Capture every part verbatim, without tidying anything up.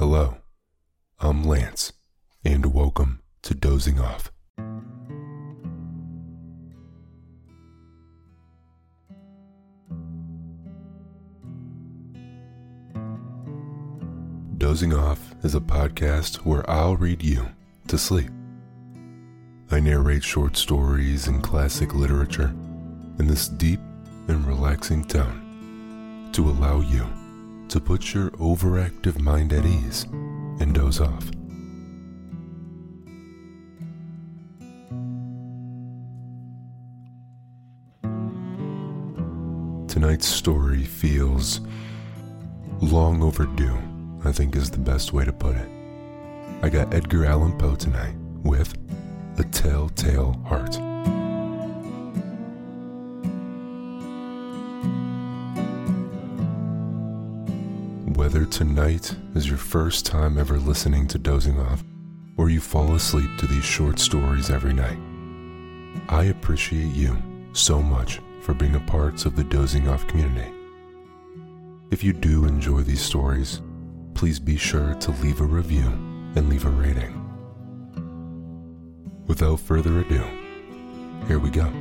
Hello, I'm Lance, and welcome to Dozing Off. Dozing Off is a podcast where I'll read you to sleep. I narrate short stories and classic literature in this deep and relaxing tone to allow you to put your overactive mind at ease and doze off. Tonight's story feels long overdue, I think is the best way to put it. I got Edgar Allan Poe tonight with A Telltale Heart. Whether tonight is your first time ever listening to Dozing Off, or you fall asleep to these short stories every night, I appreciate you so much for being a part of the Dozing Off community. If you do enjoy these stories, please be sure to leave a review and leave a rating. Without further ado, here we go.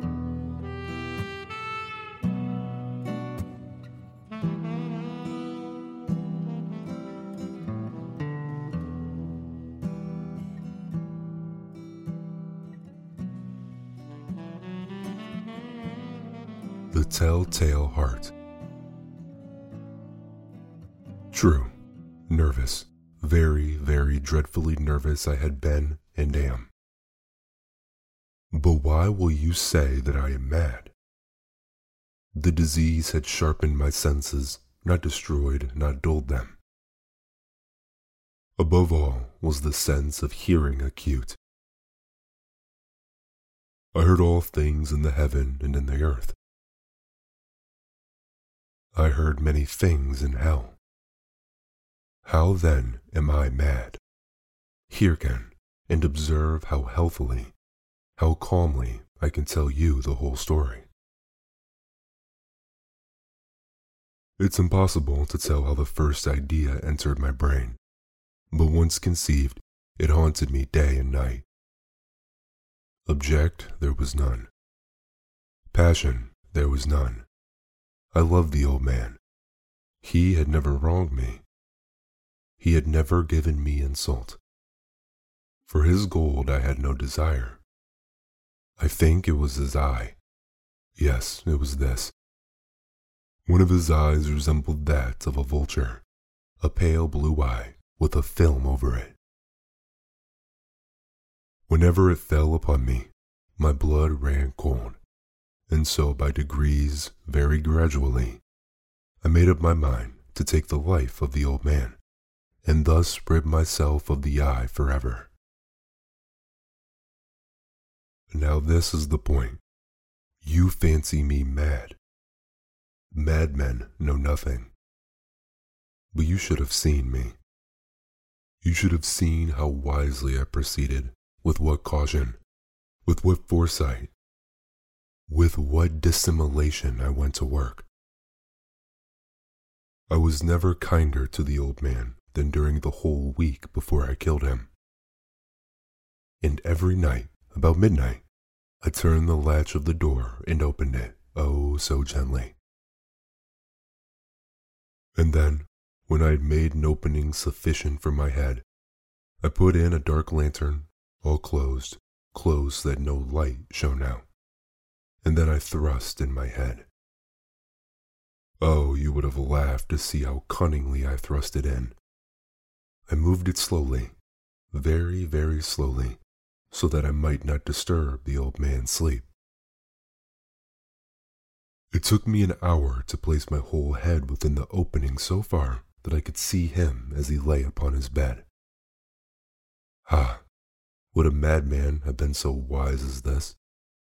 The Telltale Heart. True, nervous, very, very dreadfully nervous I had been and am. But why will you say that I am mad? The disease had sharpened my senses, not destroyed, not dulled them. Above all was the sense of hearing acute. I heard all things in the heaven and in the earth. I heard many things in hell. How then am I mad? Hearken and observe how healthily, how calmly I can tell you the whole story. It's impossible to tell how the first idea entered my brain, but once conceived, it haunted me day and night. Object there was none. Passion there was none. I loved the old man. He had never wronged me. He had never given me insult. For his gold I had no desire. I think it was his eye. Yes, it was this. One of his eyes resembled that of a vulture, a pale blue eye with a film over it. Whenever it fell upon me, my blood ran cold. And so by degrees, very gradually, I made up my mind to take the life of the old man, and thus rid myself of the eye forever. Now this is the point. You fancy me mad. Madmen know nothing. But you should have seen me. You should have seen how wisely I proceeded, with what caution, with what foresight, with what dissimulation I went to work. I was never kinder to the old man than during the whole week before I killed him. And every night, about midnight, I turned the latch of the door and opened it, oh so gently. And then, when I had made an opening sufficient for my head, I put in a dark lantern, all closed, closed that no light shone out. And then I thrust in my head. Oh, you would have laughed to see how cunningly I thrust it in. I moved it slowly, very, very slowly, so that I might not disturb the old man's sleep. It took me an hour to place my whole head within the opening so far that I could see him as he lay upon his bed. Ah, would a madman have been so wise as this?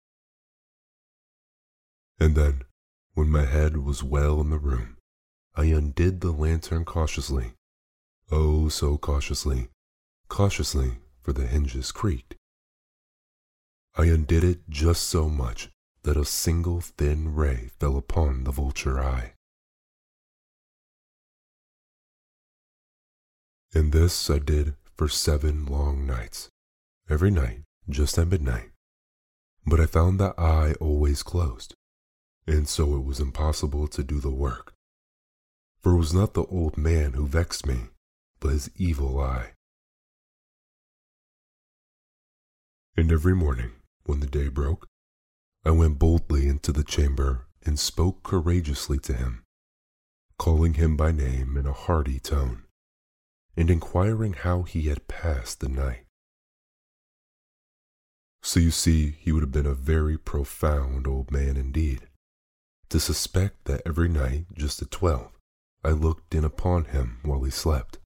And then, when my head was well in the room, I undid the lantern cautiously, oh so cautiously, cautiously, for the hinges creaked. I undid it just so much that a single thin ray fell upon the vulture eye. And this I did for seven long nights, every night just at midnight. But I found that eye always closed, and so it was impossible to do the work. For it was not the old man who vexed me, but his evil eye. And every morning, when the day broke, I went boldly into the chamber and spoke courageously to him, calling him by name in a hearty tone, and inquiring how he had passed the night. So you see, he would have been a very profound old man indeed, to suspect that every night, just at twelve, I looked in upon him while he slept.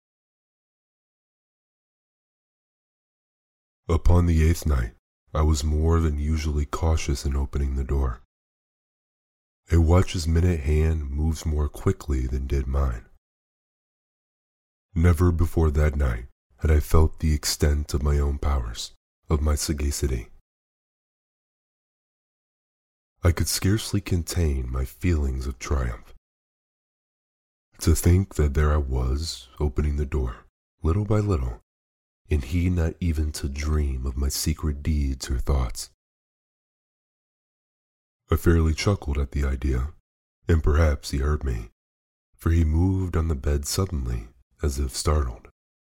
Upon the eighth night, I was more than usually cautious in opening the door. A watch's minute hand moves more quickly than did mine. Never before that night had I felt the extent of my own powers, of my sagacity. I could scarcely contain my feelings of triumph. To think that there I was, opening the door, little by little, and he not even to dream of my secret deeds or thoughts. I fairly chuckled at the idea, and perhaps he heard me, for he moved on the bed suddenly, as if startled.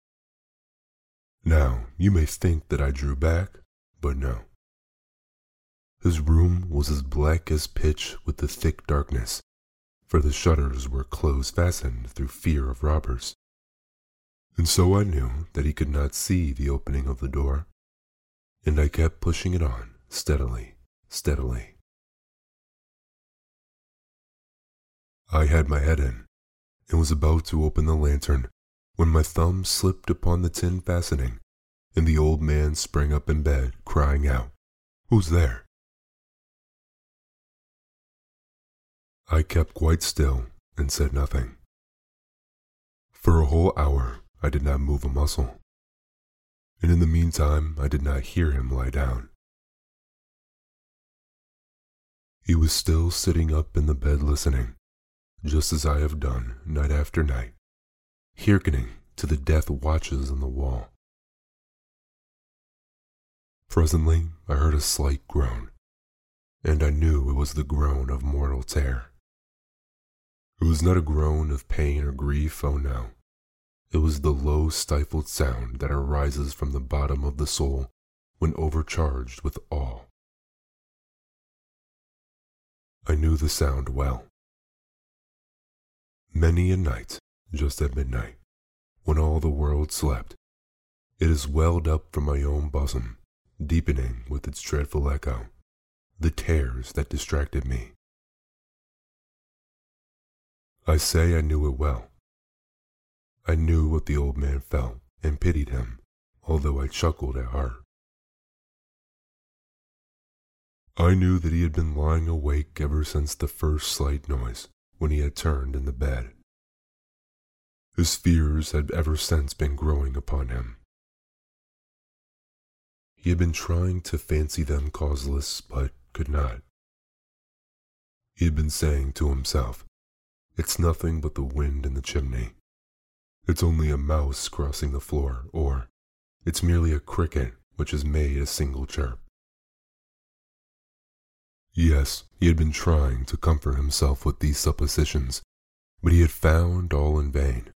Now, you may think that I drew back, but no. His room was as black as pitch with the thick darkness, for the shutters were close fastened through fear of robbers. And so I knew that he could not see the opening of the door, and I kept pushing it on, steadily, steadily. I had my head in, and was about to open the lantern, when my thumb slipped upon the tin fastening, and the old man sprang up in bed, crying out, "Who's there?" I kept quite still and said nothing. For a whole hour I did not move a muscle, and in the meantime I did not hear him lie down. He was still sitting up in the bed listening, just as I have done night after night, hearkening to the death watches on the wall. Presently I heard a slight groan, and I knew it was the groan of mortal terror. It was not a groan of pain or grief, oh no. It was the low stifled sound that arises from the bottom of the soul when overcharged with awe. I knew the sound well. Many a night, just at midnight, when all the world slept, it has welled up from my own bosom, deepening with its dreadful echo the terrors that distracted me. I say I knew it well. I knew what the old man felt and pitied him, although I chuckled at heart. I knew that he had been lying awake ever since the first slight noise, when he had turned in the bed. His fears had ever since been growing upon him. He had been trying to fancy them causeless, but could not. He had been saying to himself, "It's nothing but the wind in the chimney. It's only a mouse crossing the floor," or "It's merely a cricket which has made a single chirp." Yes, he had been trying to comfort himself with these suppositions, but he had found all in vain.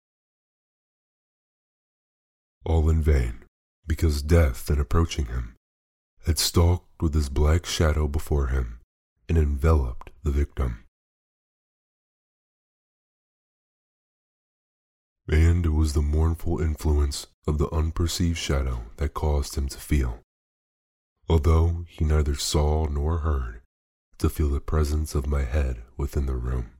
All in vain, because death, in approaching him, had stalked with his black shadow before him and enveloped the victim. And it was the mournful influence of the unperceived shadow that caused him to feel, although he neither saw nor heard, to feel the presence of my head within the room.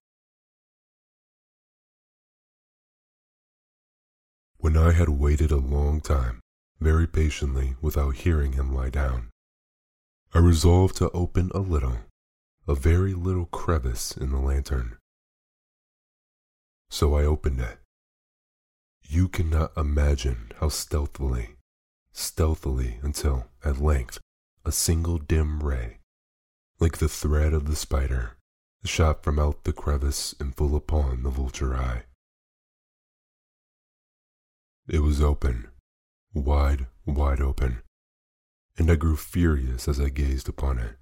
When I had waited a long time, very patiently without hearing him lie down, I resolved to open a little, a very little crevice in the lantern. So I opened it. You cannot imagine how stealthily, stealthily until, at length, a single dim ray, like the thread of the spider, shot from out the crevice and full upon the vulture eye. It was open, wide, wide open, and I grew furious as I gazed upon it.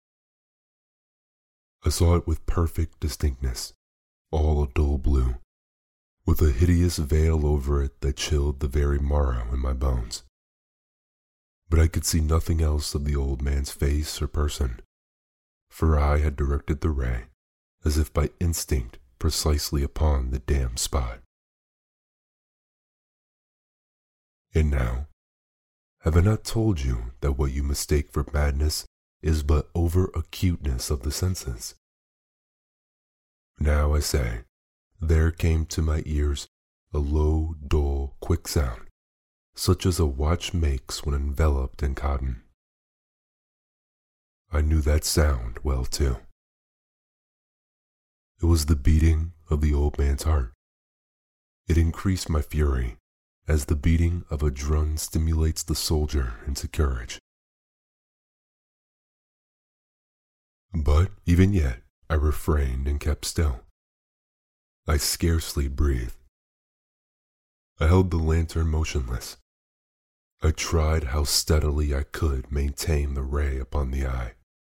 I saw it with perfect distinctness, all a dull blue, with a hideous veil over it that chilled the very marrow in my bones. But I could see nothing else of the old man's face or person, for I had directed the ray, as if by instinct, precisely upon the damned spot. And now, have I not told you that what you mistake for madness is but over-acuteness of the senses? Now I say, there came to my ears a low, dull, quick sound, such as a watch makes when enveloped in cotton. I knew that sound well, too. It was the beating of the old man's heart. It increased my fury, as the beating of a drum stimulates the soldier into courage. But even yet, I refrained and kept still. I scarcely breathed. I held the lantern motionless. I tried how steadily I could maintain the ray upon the eye.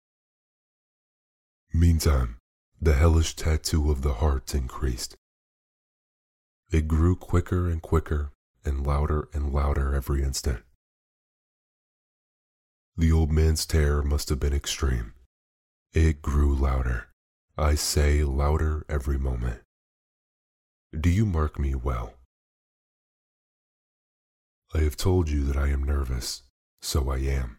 Meantime, the hellish tattoo of the heart increased. It grew quicker and quicker and louder and louder every instant. The old man's terror must have been extreme. It grew louder, I say louder every moment. Do you mark me well? I have told you that I am nervous, so I am.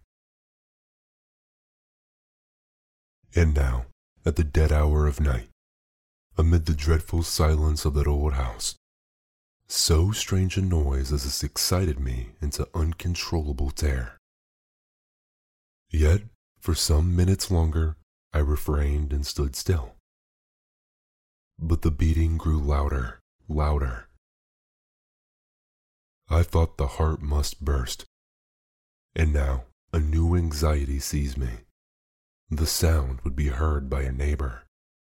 And now, at the dead hour of night, amid the dreadful silence of that old house, so strange a noise as this excited me into uncontrollable terror. Yet, for some minutes longer, I refrained and stood still. But the beating grew louder, louder. I thought the heart must burst. And now a new anxiety seized me. The sound would be heard by a neighbor.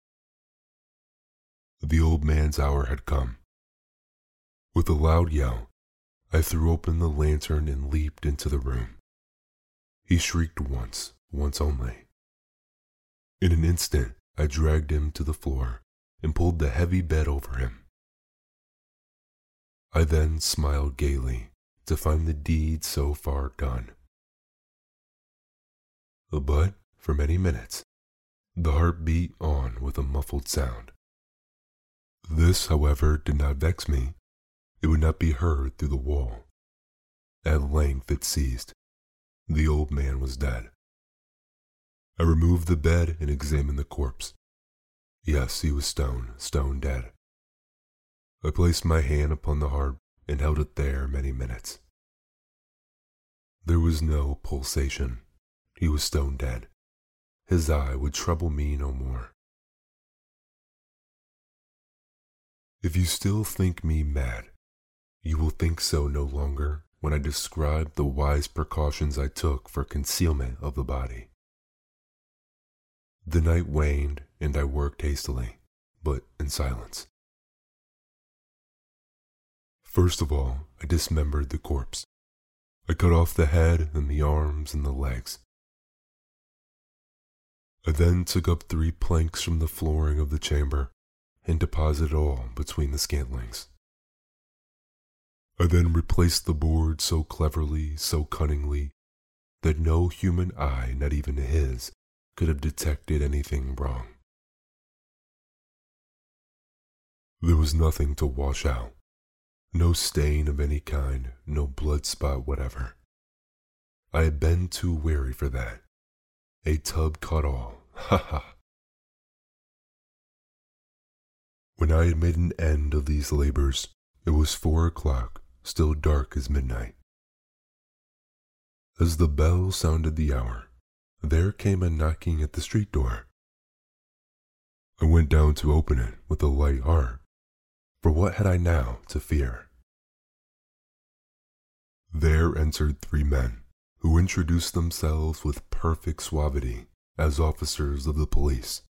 The old man's hour had come. With a loud yell, I threw open the lantern and leaped into the room. He shrieked once, once only. In an instant, I dragged him to the floor and pulled the heavy bed over him. I then smiled gaily to find the deed so far done. But for many minutes, the heart beat on with a muffled sound. This, however, did not vex me. It would not be heard through the wall. At length it ceased. The old man was dead. I removed the bed and examined the corpse. Yes, he was stone, stone dead. I placed my hand upon the heart and held it there many minutes. There was no pulsation. He was stone dead. His eye would trouble me no more. If you still think me mad, you will think so no longer when I describe the wise precautions I took for concealment of the body. The night waned, and I worked hastily, but in silence. First of all, I dismembered the corpse. I cut off the head and the arms and the legs. I then took up three planks from the flooring of the chamber and deposited all between the scantlings. I then replaced the board so cleverly, so cunningly, that no human eye, not even his, could have detected anything wrong. There was nothing to wash out, no stain of any kind, no blood spot whatever. I had been too wary for that. A tub caught all, ha ha. When I had made an end of these labors, it was four o'clock, still dark as midnight. As the bell sounded the hour, there came a knocking at the street door. I went down to open it with a light heart, for what had I now to fear? There entered three men, who introduced themselves with perfect suavity as officers of the police.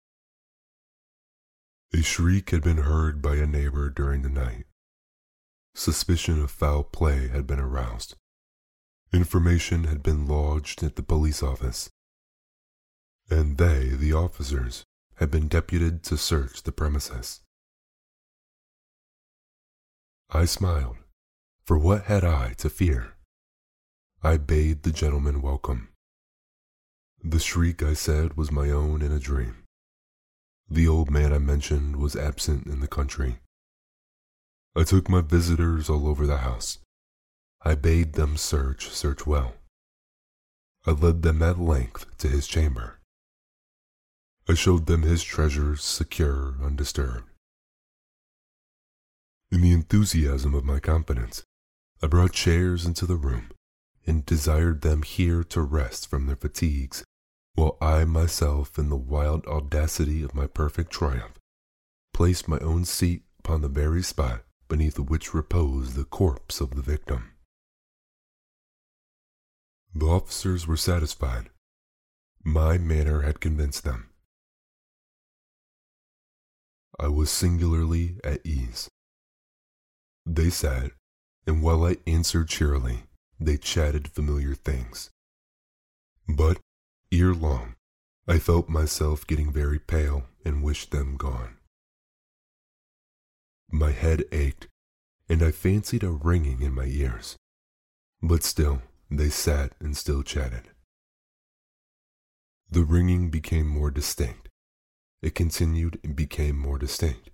A shriek had been heard by a neighbor during the night. Suspicion of foul play had been aroused. Information had been lodged at the police office, and they, the officers, had been deputed to search the premises. I smiled, for what had I to fear? I bade the gentleman welcome. The shriek, I said, was my own in a dream. The old man I mentioned was absent in the country. I took my visitors all over the house. I bade them search, search well. I led them at length to his chamber. I showed them his treasures secure, undisturbed. In the enthusiasm of my confidence, I brought chairs into the room and desired them here to rest from their fatigues, while I myself, in the wild audacity of my perfect triumph, placed my own seat upon the very spot beneath which reposed the corpse of the victim. The officers were satisfied. My manner had convinced them. I was singularly at ease. They sat, and while I answered cheerily, they chatted familiar things. But, ere long, I felt myself getting very pale and wished them gone. My head ached, and I fancied a ringing in my ears. But still, they sat and still chatted. The ringing became more distinct. It continued and became more distinct.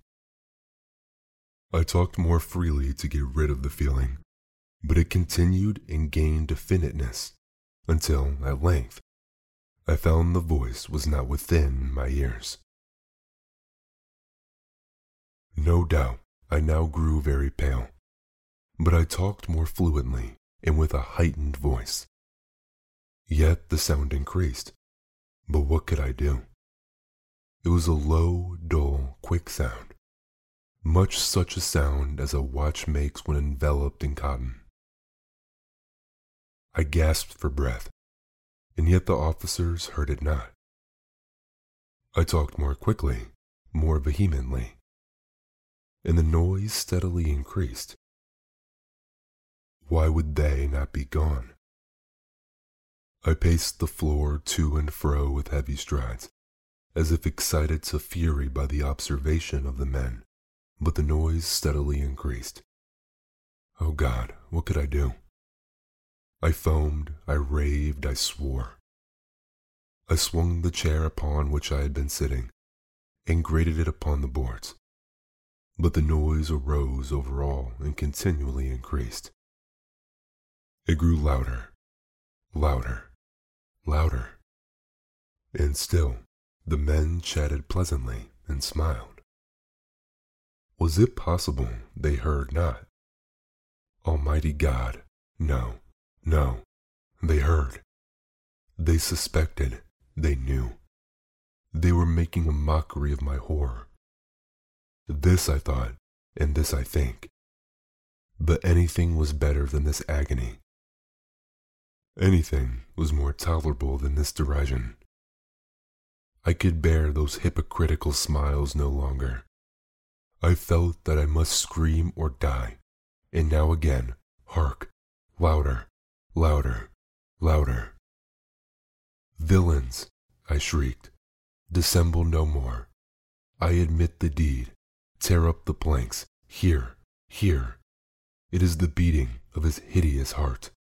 I talked more freely to get rid of the feeling, but it continued and gained definiteness until, at length, I found the voice was not within my ears. No doubt I now grew very pale, but I talked more fluently and with a heightened voice. Yet the sound increased, but what could I do? It was a low, dull, quick sound, much such a sound as a watch makes when enveloped in cotton. I gasped for breath, and yet the officers heard it not. I talked more quickly, more vehemently, and the noise steadily increased. Why would they not be gone? I paced the floor to and fro with heavy strides, as if excited to fury by the observation of the men, but the noise steadily increased. Oh God, what could I do? I foamed, I raved, I swore. I swung the chair upon which I had been sitting, and grated it upon the boards, but the noise arose over all and continually increased. It grew louder, louder, louder, and still the men chatted pleasantly and smiled. Was it possible they heard not? Almighty God, no, no, they heard. They suspected, they knew. They were making a mockery of my horror. This I thought, and this I think. But anything was better than this agony. Anything was more tolerable than this derision. I could bear those hypocritical smiles no longer. I felt that I must scream or die, and now again, hark, louder, louder, louder. Villains, I shrieked, dissemble no more. I admit the deed. Tear up the planks, here, here. It is the beating of his hideous heart.